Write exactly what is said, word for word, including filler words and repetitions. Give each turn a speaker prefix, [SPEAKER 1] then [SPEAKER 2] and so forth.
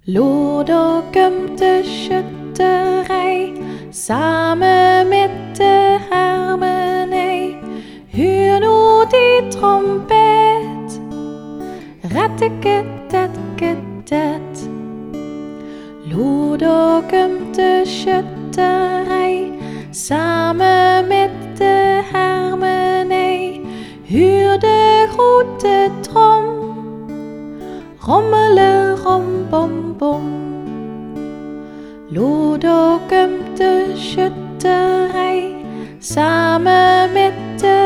[SPEAKER 1] Loderkum de schutterij, samen met de harmonie. Huur nu die trompet, ratteketetketet. Loderkum de schutterij, samen met de harmonie. Huur de grote trom, rommelen rom bom bom. Loderkum de schutterij, samen met de